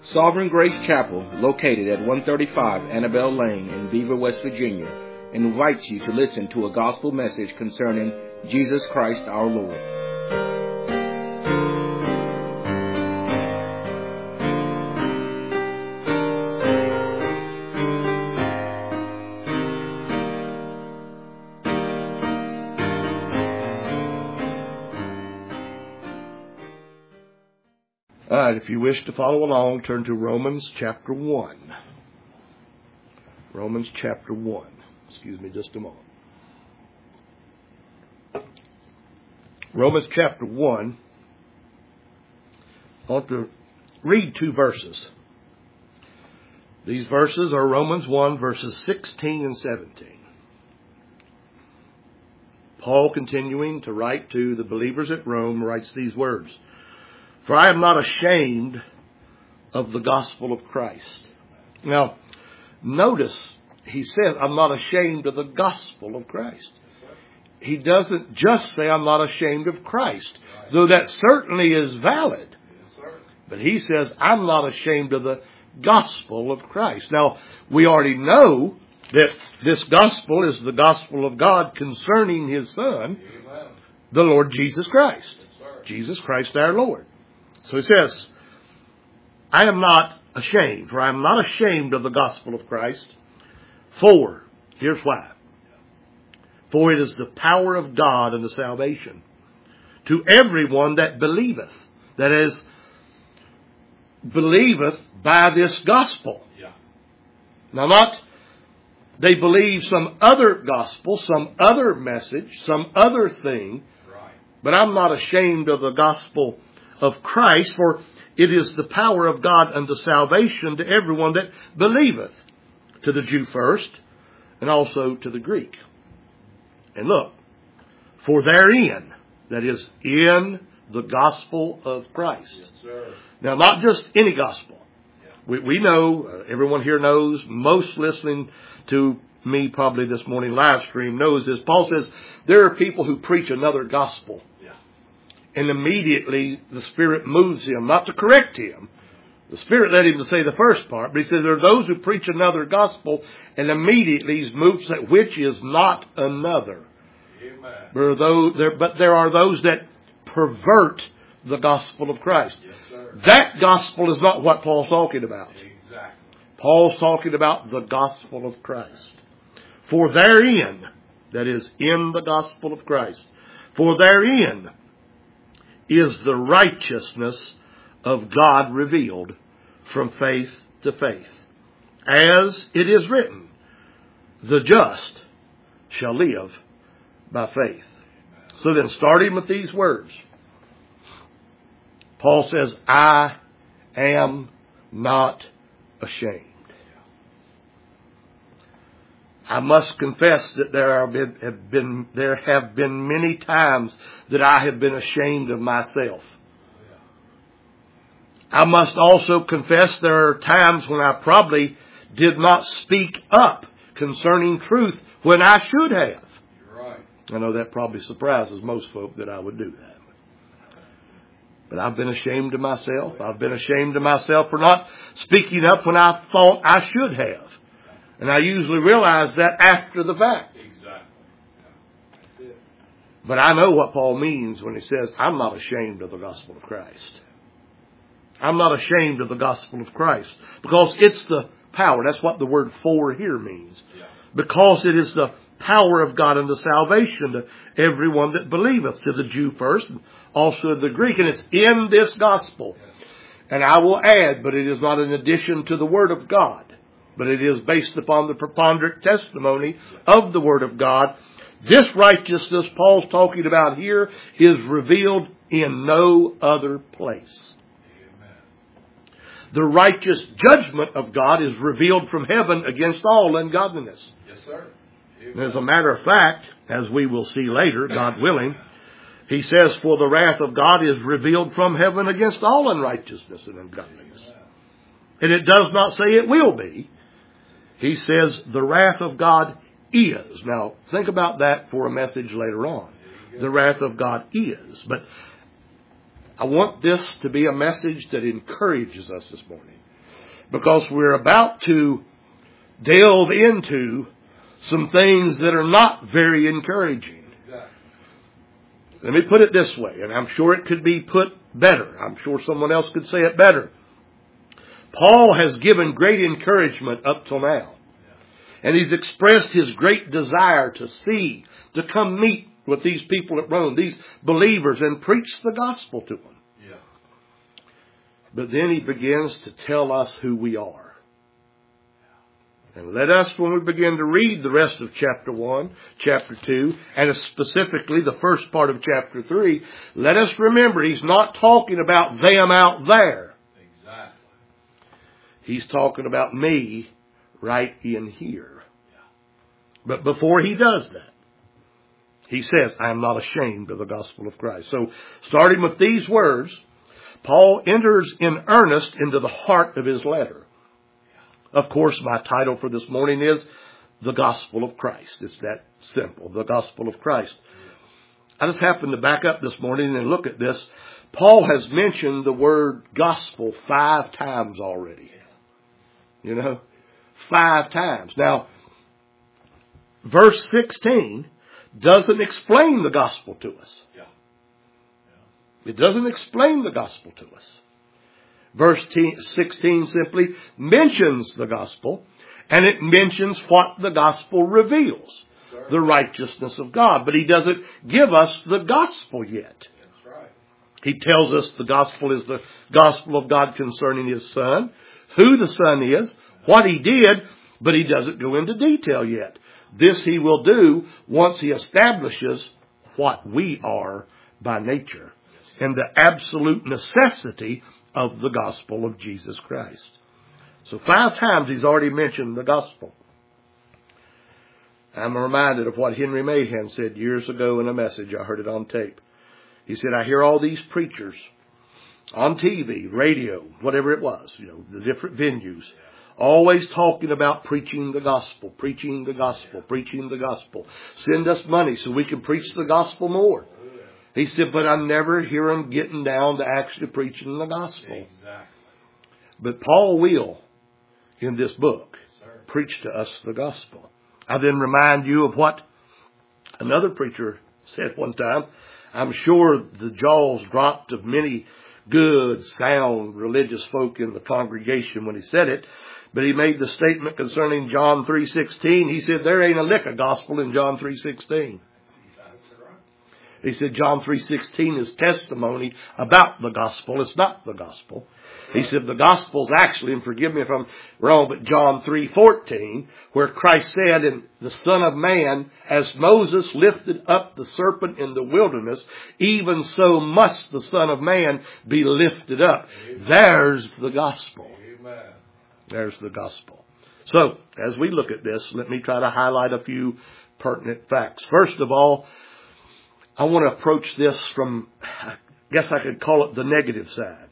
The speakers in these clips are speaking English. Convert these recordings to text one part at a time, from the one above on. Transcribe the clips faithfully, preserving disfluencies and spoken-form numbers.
Sovereign Grace Chapel, located at one thirty-five Annabelle Lane in Beaver, West Virginia, invites you to listen to a gospel message concerning Jesus Christ our Lord. All right, if you wish to follow along, turn to Romans chapter one. Romans chapter one. Excuse me just a moment. Romans chapter one. I want to read two verses. These verses are Romans one, verses sixteen and seventeen. Paul, continuing to write to the believers at Rome, writes these words. For I am not ashamed of the gospel of Christ. Now, notice he says, I'm not ashamed of the gospel of Christ. He doesn't just say, I'm not ashamed of Christ, though that certainly is valid. But he says, I'm not ashamed of the gospel of Christ. Now, we already know that this gospel is the gospel of God concerning His Son, the Lord Jesus Christ. Jesus Christ our Lord. So he says, I am not ashamed, for I am not ashamed of the gospel of Christ. For, here's why. For it is the power of God unto salvation to everyone that believeth. That is, believeth by this gospel. Yeah. Now not, they believe some other gospel, some other message, some other thing. Right. But I'm not ashamed of the gospel of Christ, for it is the power of God unto salvation to everyone that believeth, to the Jew first, and also to the Greek. And look, for therein, that is, in the gospel of Christ. Yes, sir. Now, not just any gospel. Yeah. We, we know, uh, everyone here knows, most listening to me probably this morning live stream knows this. Paul says there are people who preach another gospel. And immediately the Spirit moves him, not to correct him. The Spirit led him to say the first part. But he says there are those who preach another gospel, and immediately he's moved to say, which is not another. Amen. There are those, there, but there are those that pervert the gospel of Christ. Yes, sir. That gospel is not what Paul's talking about. Exactly. Paul's talking about the gospel of Christ. For therein, that is, in the gospel of Christ, for therein is the righteousness of God revealed from faith to faith. As it is written, the just shall live by faith. So then, starting with these words, Paul says, I am not ashamed. I must confess that there have been, have been there have been many times that I have been ashamed of myself. I must also confess there are times when I probably did not speak up concerning truth when I should have. You're right. I know that probably surprises most folk that I would do that. But I've been ashamed of myself. I've been ashamed of myself for not speaking up when I thought I should have. And I usually realize that after the fact. Exactly. That's it. But I know what Paul means when he says, I'm not ashamed of the gospel of Christ. I'm not ashamed of the gospel of Christ. Because it's the power. That's what the word for here means. Yeah. Because it is the power of God unto salvation to everyone that believeth, to the Jew first, and also the Greek. And it's in this gospel. And I will add, but it is not in addition to the word of God. But it is based upon the preponderant testimony of the Word of God. This righteousness Paul's talking about here is revealed in no other place. Amen. The righteous judgment of God is revealed from heaven against all ungodliness. Yes, sir. Amen. As a matter of fact, as we will see later, God willing, he says, for the wrath of God is revealed from heaven against all unrighteousness and ungodliness. Amen. And it does not say it will be. He says the wrath of God is. Now, think about that for a message later on. The wrath of God is. But I want this to be a message that encourages us this morning. because we're about to delve into some things that are not very encouraging. Exactly. Let me put it this way, and I'm sure it could be put better. I'm sure someone else could say it better. Paul has given great encouragement up till now. And he's expressed his great desire to see, to come meet with these people at Rome, these believers, and preach the gospel to them. Yeah. But then he begins to tell us who we are. And let us, when we begin to read the rest of chapter one, chapter two, and specifically the first part of chapter three, let us remember he's not talking about them out there. Exactly. He's talking about me right in here. But before he does that, he says, I am not ashamed of the gospel of Christ. So, starting with these words, Paul enters in earnest into the heart of his letter. Of course, my title for this morning is The Gospel of Christ. It's that simple, the gospel of Christ. I just happened to back up this morning and look at this. Paul has mentioned the word gospel five times already. You know, five times. Now, verse sixteen doesn't explain the gospel to us. Yeah. Yeah. It doesn't explain the gospel to us. Verse sixteen simply mentions the gospel, and it mentions what the gospel reveals, yes, the righteousness of God. But he doesn't give us the gospel yet. That's right. He tells us the gospel is the gospel of God concerning his Son, who the Son is, what he did, but he doesn't go into detail yet. This he will do once he establishes what we are by nature and the absolute necessity of the gospel of Jesus Christ. So five times he's already mentioned the gospel. I'm reminded of what Henry Mahan said years ago in a message. I heard it on tape. He said, I hear all these preachers on T V, radio, whatever it was, you know, the different venues, always talking about preaching the gospel, preaching the gospel, preaching the gospel. Send us money so we can preach the gospel more. He said, but I never hear them getting down to actually preaching the gospel. Exactly. But Paul will, in this book, yes, preach to us the gospel. I then remind you of what another preacher said one time. I'm sure the jaws dropped of many good, sound, religious folk in the congregation when he said it. But he made the statement concerning John three sixteen. He said, there ain't a lick of gospel in John three sixteen. He said John three sixteen is testimony about the gospel. It's not the gospel. He said the gospel is actually, and forgive me if I'm wrong, but John three fourteen, where Christ said, and the Son of Man, as Moses lifted up the serpent in the wilderness, even so must the Son of Man be lifted up. There's the gospel. There's the gospel. So, as we look at this, let me try to highlight a few pertinent facts. First of all, I want to approach this from, I guess I could call it the negative side.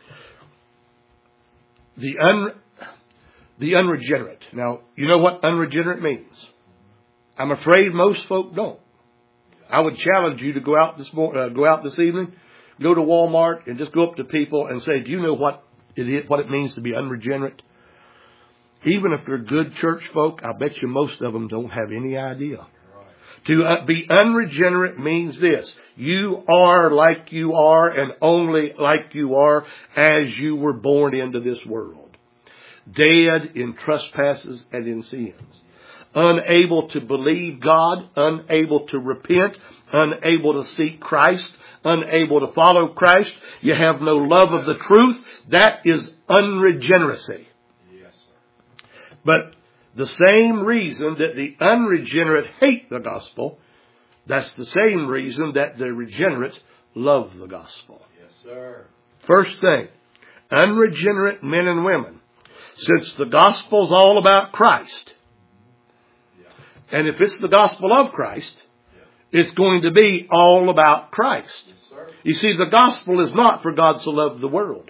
The un, the unregenerate. Now, you know what unregenerate means? I'm afraid most folk don't. I would challenge you to go out this morning, uh, go out this evening, go to Walmart and just go up to people and say, do you know what it is, what it means to be unregenerate? Even if they're good church folk, I bet you most of them don't have any idea. To uh, be unregenerate means this. You are like you are and only like you are as you were born into this world. Dead in trespasses and in sins. Unable to believe God, unable to repent, unable to seek Christ, unable to follow Christ. You have no love of the truth. That is unregeneracy. Yes, sir. But the same reason that the unregenerate hate the gospel, that's the same reason that the regenerate love the gospel. Yes, sir. First thing, unregenerate men and women, since the gospel's all about Christ, yeah. and if it's the gospel of Christ, yeah. it's going to be all about Christ. Yes, sir. You see, the gospel is not for God so loved the world.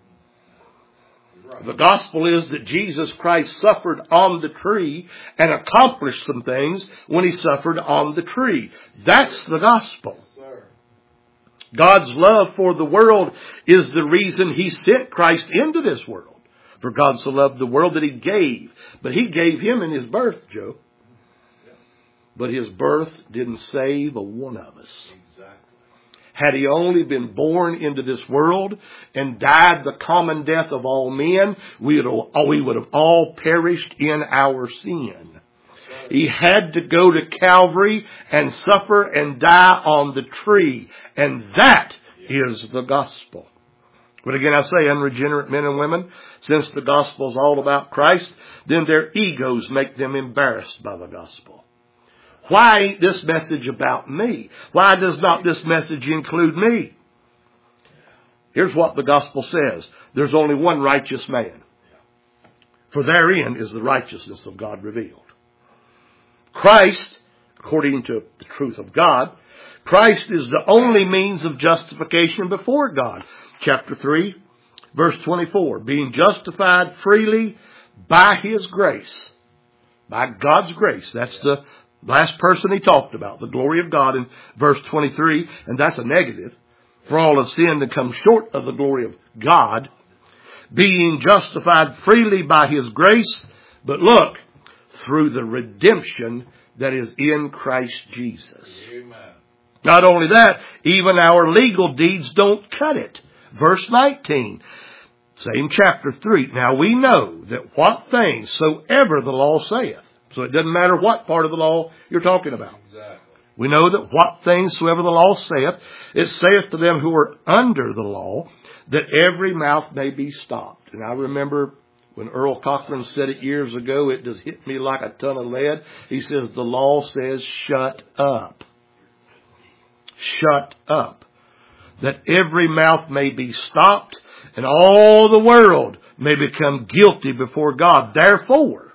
The gospel is that Jesus Christ suffered on the tree and accomplished some things when he suffered on the tree. That's the gospel. God's love for the world is the reason he sent Christ into this world. For God so loved the world that He gave. But He gave Him in His birth, Joe. But His birth didn't save a one of us. Had He only been born into this world and died the common death of all men, we would have, we would have all perished in our sin. He had to go to Calvary and suffer and die on the tree. And that is the gospel. But again, I say, unregenerate men and women, since the gospel is all about Christ, then their egos make them embarrassed by the gospel. Why ain't this message about me? Why does not this message include me? Here's what the gospel says. There's only one righteous man. For therein is the righteousness of God revealed. Christ, according to the truth of God, Christ is the only means of justification before God. Chapter three, verse twenty-four. Being justified freely by His grace. By God's grace. That's the last person He talked about, the glory of God in verse twenty-three, and that's a negative. For all have sinned and come short of the glory of God, being justified freely by His grace, but look, through the redemption that is in Christ Jesus. Amen. Not only that, even our legal deeds don't cut it. Verse nineteen, same chapter three. Now we know that what things soever the law saith. So it doesn't matter what part of the law you're talking about. Exactly. We know that what things soever the law saith, it saith to them who are under the law, that every mouth may be stopped. And I remember when Earl Cochran said it years ago, it just hit me like a ton of lead. He says, the law says, shut up. Shut up. That every mouth may be stopped, and all the world may become guilty before God. Therefore,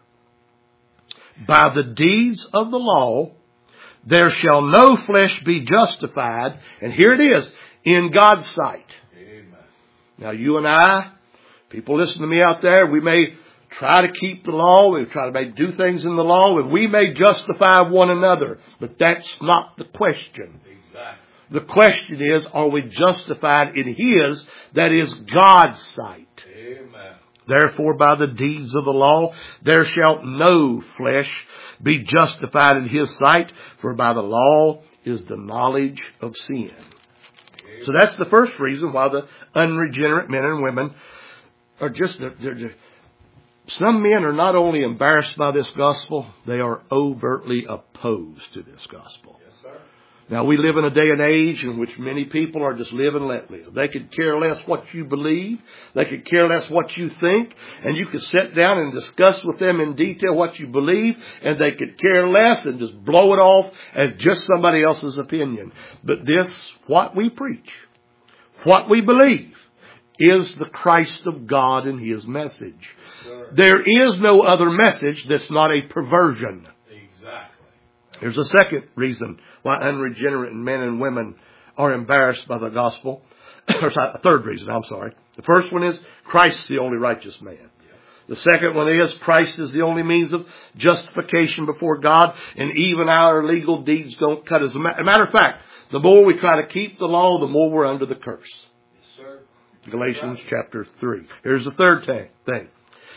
by the deeds of the law, there shall no flesh be justified. And here it is, in God's sight. Amen. Now you and I, people listen to me out there, we may try to keep the law, we try to make, do things in the law, and we may justify one another. But that's not the question. Exactly. The question is, are we justified in His, that is God's sight? Amen. Therefore, by the deeds of the law, there shall no flesh be justified in His sight, for by the law is the knowledge of sin. Amen. So that's the first reason why the unregenerate men and women are just, they're, they're just, some men are not only embarrassed by this gospel, they are overtly opposed to this gospel. Yes, sir. Now, we live in a day and age in which many people are just live and let live. They could care less what you believe. They could care less what you think. And you could sit down and discuss with them in detail what you believe. And they could care less and just blow it off as just somebody else's opinion. But this, what we preach, what we believe, is the Christ of God and His message. Sure. There is no other message that's not a perversion. Exactly. Here's a second reason why unregenerate men and women are embarrassed by the gospel. Or a third reason, I'm sorry. The first one is Christ's the only righteous man. Yeah. The second one is Christ is the only means of justification before God, and even our legal deeds don't cut. As a matter of fact, the more we try to keep the law, the more we're under the curse. Yes, sir. Galatians right. chapter three. Here's the third thing.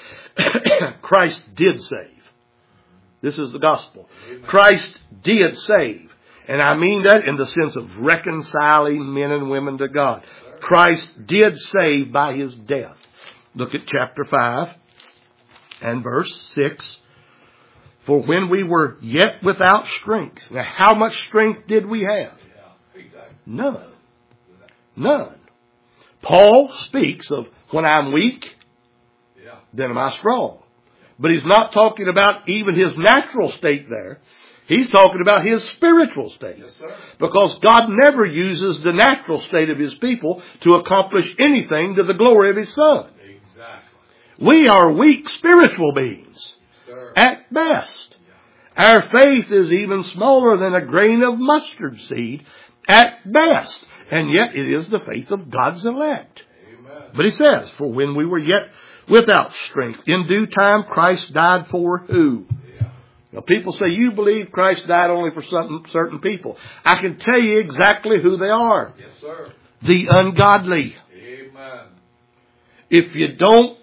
Christ did save. This is the gospel. Amen. Christ did save. And I mean that in the sense of reconciling men and women to God. Christ did save by His death. Look at chapter five and verse six. For when we were yet without strength. Now, how much strength did we have? None. None. Paul speaks of when I'm weak, then am I strong. But he's not talking about even his natural state there. He's talking about his spiritual state. Yes, sir. Because God never uses the natural state of His people to accomplish anything to the glory of His Son. Exactly. We are weak spiritual beings. Yes, sir. At best. Yeah. Our faith is even smaller than a grain of mustard seed. At best. And yet it is the faith of God's elect. Amen. But he says, for when we were yet without strength, in due time Christ died for who? Now, people say, you believe Christ died only for some, certain people. I can tell you exactly who they are. Yes, sir. The ungodly. Amen. If you don't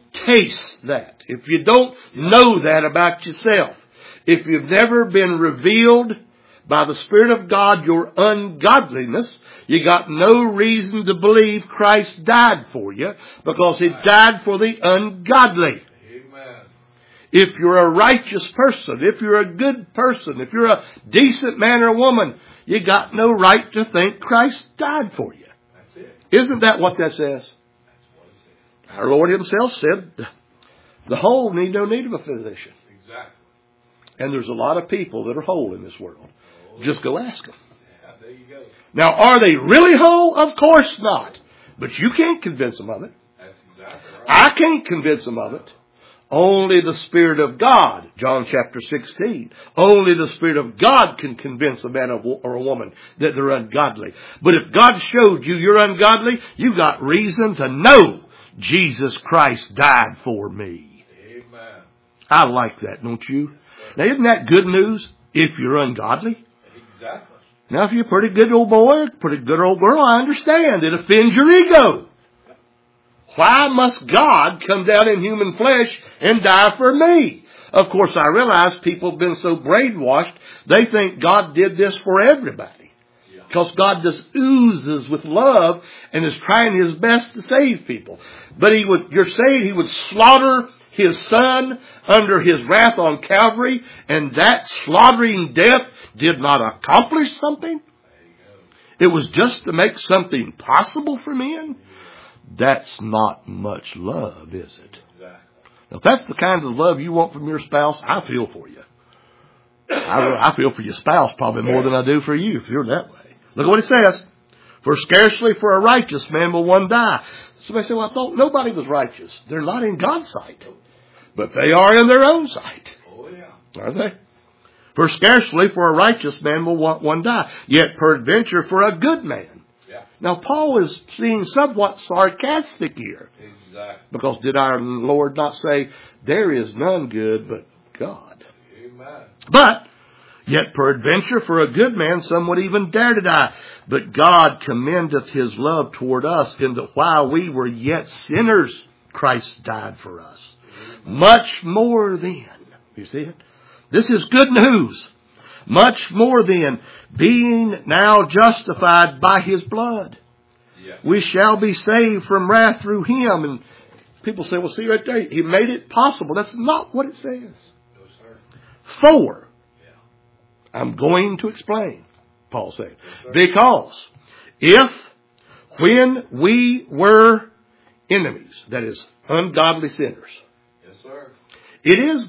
taste that, if you don't know that about yourself, if you've never been revealed by the Spirit of God your ungodliness, you got no reason to believe Christ died for you, because He died for the ungodly. Amen. If you're a righteous person, if you're a good person, if you're a decent man or woman, you got no right to think Christ died for you. That's it. Isn't that what that says? That's what it says. Our Lord Himself said, the whole need no need of a physician. Exactly. And there's a lot of people that are whole in this world. Oh, Just go ask them. Yeah, there you go. Now, are they really whole? Of course not. But you can't convince them of it. That's exactly right. I can't convince them of it. Only the Spirit of God, John chapter sixteen, only the Spirit of God can convince a man or a woman that they're ungodly. But if God showed you you're ungodly, you got reason to know Jesus Christ died for me. Amen. I like that, don't you? Now, isn't that good news if you're ungodly? Exactly. Now, if you're a pretty good old boy, pretty good old girl, I understand. It offends your ego. Why must God come down in human flesh and die for me? Of course, I realize people have been so brainwashed, they think God did this for everybody. Because God just oozes with love and is trying His best to save people. But He would, you're saying He would slaughter His Son under His wrath on Calvary, and that slaughtering death did not accomplish something? It was just to make something possible for men? That's not much love, is it? Exactly. Now, if that's the kind of love you want from your spouse, I feel for you. I, I feel for your spouse probably more than I do for you if you're that way. Look at what it says. For scarcely for a righteous man will one die. Somebody say, well, I thought nobody was righteous. They're not in God's sight. But they are in their own sight. Oh, yeah. Are they? For scarcely for a righteous man will one die. Yet peradventure for a good man. Yeah. Now, Paul is being somewhat sarcastic here. Exactly. Because did our Lord not say, there is none good but God? Amen. But, yet peradventure for a good man some would even dare to die. But God commendeth His love toward us, in that while we were yet sinners, Christ died for us. Much more then. You see it? This is good news. Much more then, being now justified by His blood, Yes. we shall be saved from wrath through Him. And people say, well, see right there, He made it possible. That's not what it says. No, sir. For, Yeah. I'm going to explain, Paul said. Yes, Because if when we were enemies, that is, ungodly sinners, Yes, sir. it is,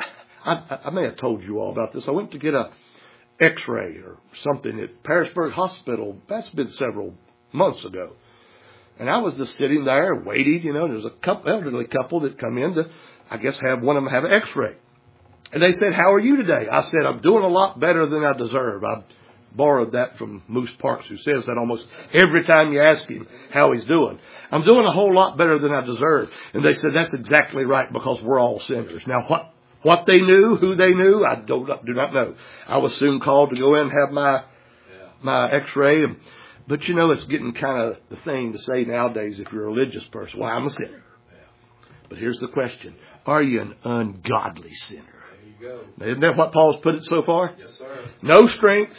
I, I may have told you all about this. I went to get a x-ray or something at Parisburg Hospital. That's been several months ago. And I was just sitting there waiting, you know, there's a couple, elderly couple that come in to, I guess, have one of them have an x-ray. And they said, how are you today? I said, I'm doing a lot better than I deserve. I borrowed that from Moose Parks, who says that almost every time you ask him how he's doing. I'm doing a whole lot better than I deserve. And they said, that's exactly right, because we're all sinners. Now, what what they knew, who they knew, I do not, do not know. I was soon called to go in and have my, Yeah. my x-ray. But, you know, it's getting kind of the thing to say nowadays if you're a religious person. Well, I'm a sinner. Yeah. But here's the question. Are you an ungodly sinner? There you go. Now, isn't that what Paul's put it so far? Yes, sir. No strength,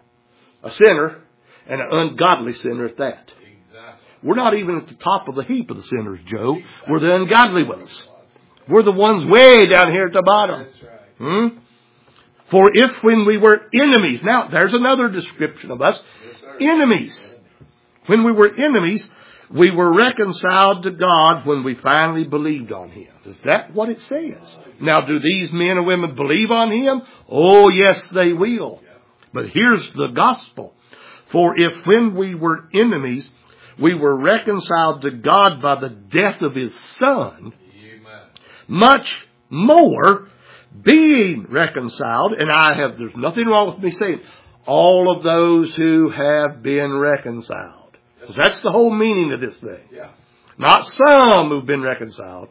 a sinner, and an ungodly sinner at that. Exactly. We're not even at the top of the heap of the sinners, Joe. We're the ungodly ones. We're the ones way down here at the bottom. That's right. Hmm? For if when we were enemies, now there's another description of us, Yes, sir. enemies. When we were enemies, we were reconciled to God when we finally believed on Him. Is that what it says? Now, do these men and women believe on Him? Oh, yes, they will. But here's the gospel. For if when we were enemies, we were reconciled to God by the death of His Son, Amen. much more, being reconciled, and I have, there's nothing wrong with me saying, all of those who have been reconciled. Because that's the whole meaning of this thing. Yeah. Not some who've been reconciled.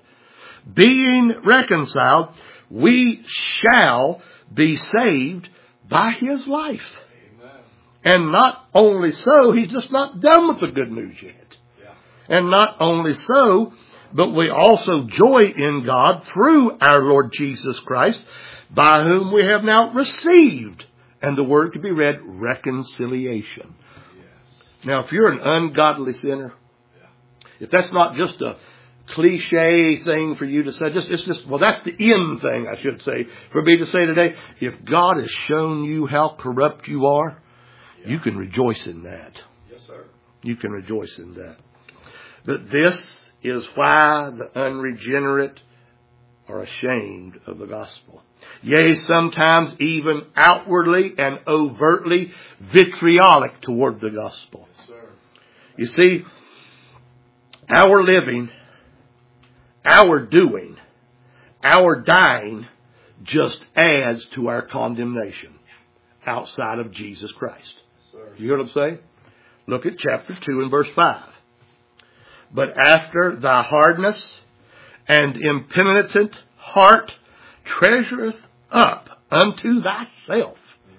Being reconciled, we shall be saved by His life. Amen. And not only so, He's just not done with the good news yet. Yeah. And not only so, but we also joy in God through our Lord Jesus Christ, by whom we have now received, and the word could be read, reconciliation. Yes. Now, if you're an ungodly sinner, if that's not just a cliche thing for you to say, just it's just, well, that's the end thing, I should say, for me to say today. If God has shown you how corrupt you are, Yeah. you can rejoice in that. Yes, sir. You can rejoice in that. But this is why the unregenerate are ashamed of the gospel. Yea, sometimes even outwardly and overtly vitriolic toward the gospel. Yes, sir. You see, our living, our doing, our dying just adds to our condemnation outside of Jesus Christ. Yes, sir. You hear what I'm saying? Look at chapter two and verse five. But after thy hardness and impenitent heart treasureth up unto thyself.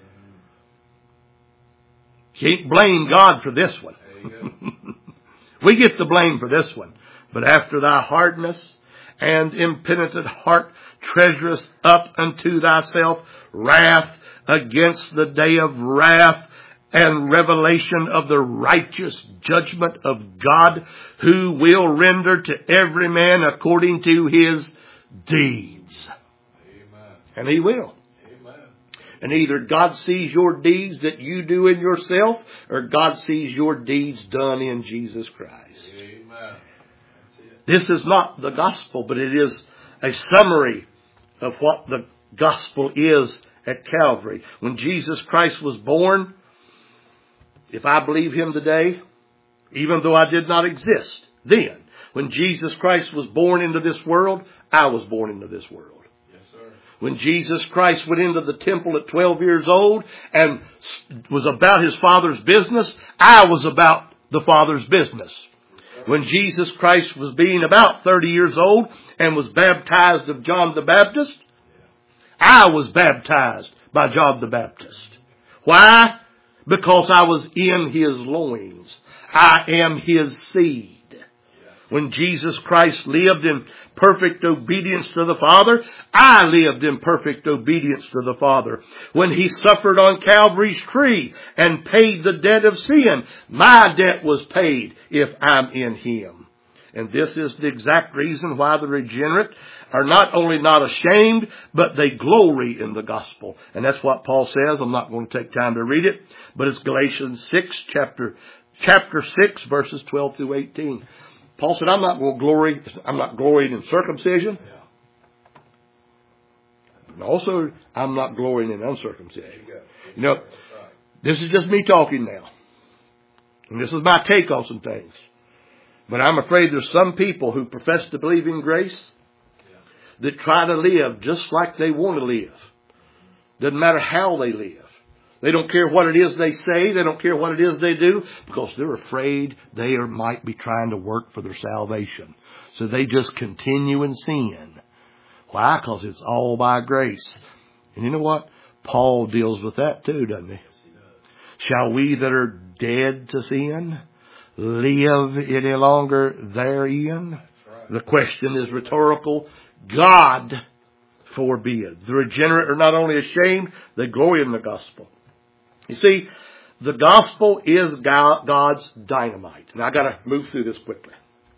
Can't blame God for this one. There you go. We get the blame for this one. But after thy hardness and impenitent heart treasureth up unto thyself wrath against the day of wrath and revelation of the righteous judgment of God, who will render to every man according to his deeds. Amen. And he will. Amen. And either God sees your deeds that you do in yourself, or God sees your deeds done in Jesus Christ. Amen. That's it. This is not the gospel, but it is a summary of what the gospel is at Calvary. When Jesus Christ was born, if I believe him today, even though I did not exist then, when Jesus Christ was born into this world, I was born into this world. Yes, sir. When Jesus Christ went into the temple at twelve years old and was about his Father's business, I was about the Father's business. When Jesus Christ was being about thirty years old and was baptized of John the Baptist, I was baptized by John the Baptist. Why? Because I was in his loins. I am his seed. When Jesus Christ lived in perfect obedience to the Father, I lived in perfect obedience to the Father. When he suffered on Calvary's tree and paid the debt of sin, my debt was paid if I'm in him. And this is the exact reason why the regenerate are not only not ashamed, but they glory in the gospel. And that's what Paul says. I'm not going to take time to read it, but it's Galatians six, chapter, chapter six, verses twelve through eighteen. Paul said, I'm not going to glory, I'm not glorying in circumcision. Yeah. And also, I'm not glorying in uncircumcision. There you go. Yes, You know, sir. That's right. this is just me talking now. And this is my take on some things. But I'm afraid there's some people who profess to believe in grace that try to live just like they want to live. Doesn't matter how they live. They don't care what it is they say. They don't care what it is they do, because they're afraid they are, might be trying to work for their salvation. So they just continue in sin. Why? Because it's all by grace. And you know what? Paul deals with that too, doesn't he? Yes, he does. Shall we that are dead to sin live any longer therein? That's right. The question is rhetorical. God forbid. The regenerate are not only ashamed, they glory in the gospel. You see, the gospel is God's dynamite. And I got to move through this quickly.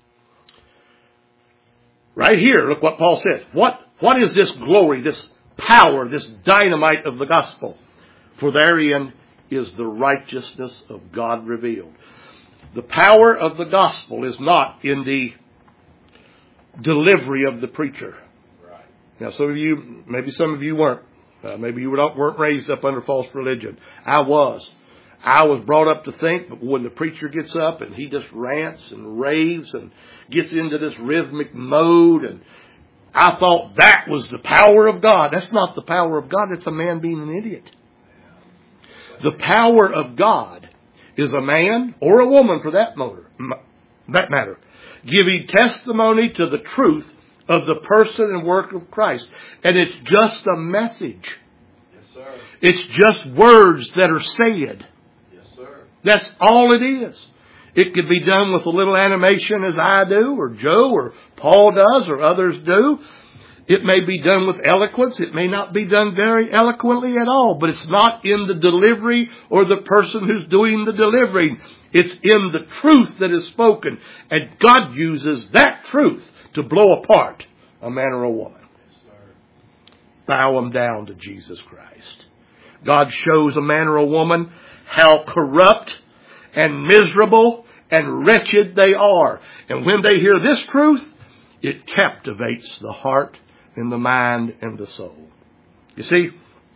Right here, look what Paul says. What, what is this glory, this power, this dynamite of the gospel? For therein is the righteousness of God revealed. The power of the gospel is not in the delivery of the preacher. Right. Now, some of you, maybe some of you weren't. Uh, maybe you weren't raised up under false religion. I was. I was brought up to think, but when the preacher gets up and he just rants and raves and gets into this rhythmic mode, and I thought that was the power of God. That's not the power of God. It's a man being an idiot. The power of God is a man, or a woman for that matter, that matter, giving testimony to the truth of the person and work of Christ. And it's just a message. Yes, sir. It's just words that are said. Yes, sir. That's all it is. It could be done with a little animation as I do, or Joe, or Paul does, or others do. It may be done with eloquence. It may not be done very eloquently at all, but it's not in the delivery or the person who's doing the delivering. It's in the truth that is spoken. And God uses that truth to blow apart a man or a woman. Bow them down to Jesus Christ. God shows a man or a woman how corrupt and miserable and wretched they are. And when they hear this truth, it captivates the heart and the mind and the soul. You see,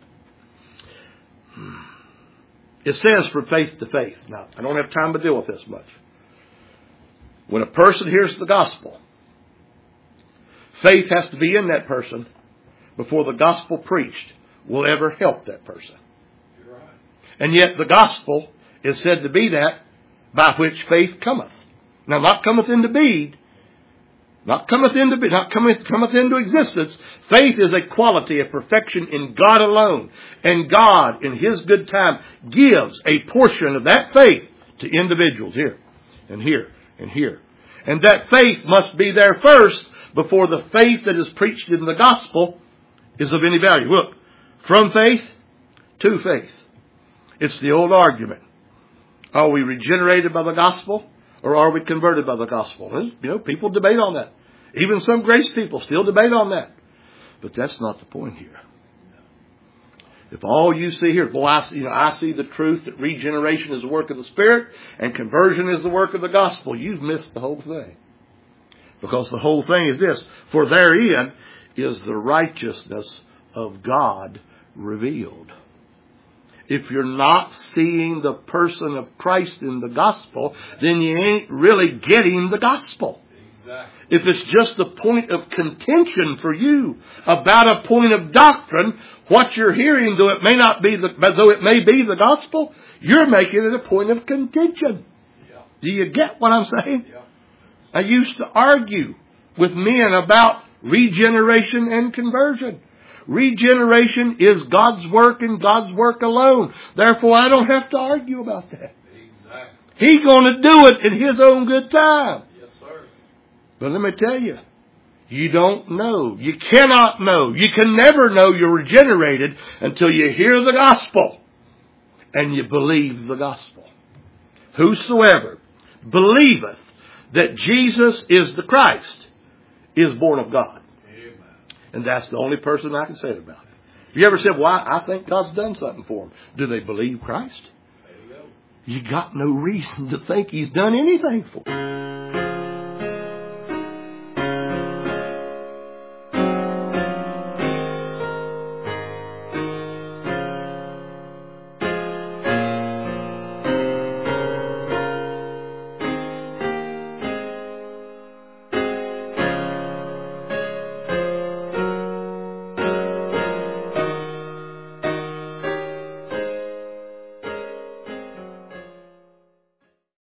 it says from faith to faith. Now, I don't have time to deal with this much. When a person hears the gospel, faith has to be in that person before the gospel preached will ever help that person. You're right. And yet the gospel is said to be that by which faith cometh. Now, not cometh into being, not cometh into not cometh cometh into existence. Faith is a quality of perfection in God alone, and God, in His good time, gives a portion of that faith to individuals here and here and here, and that faith must be there first before the faith that is preached in the gospel is of any value. Look, from faith to faith. It's the old argument. Are we regenerated by the gospel or are we converted by the gospel? You know, people debate on that. Even some grace people still debate on that. But that's not the point here. If all you see here, boy, I see, you know, I see the truth that regeneration is the work of the Spirit and conversion is the work of the gospel, you've missed the whole thing. Because the whole thing is this: for therein is the righteousness of God revealed. If you're not seeing the person of Christ in the gospel, then you ain't really getting the gospel. Exactly. If it's just a point of contention for you about a point of doctrine, what you're hearing, though it may not be the, though it may be the gospel, you're making it a point of contention. Yeah. Do you get what I'm saying? Yeah. I used to argue with men about regeneration and conversion. Regeneration is God's work and God's work alone. Therefore, I don't have to argue about that. Exactly. He's going to do it in His own good time. Yes, sir. But let me tell you, you don't know. You cannot know. You can never know you're regenerated until you hear the gospel and you believe the gospel. Whosoever believeth that Jesus is the Christ is born of God. Amen. And that's the only person I can say it about it. Have you ever said, well, I think God's done something for them? Do they believe Christ? There you go. You got no reason to think He's done anything for them.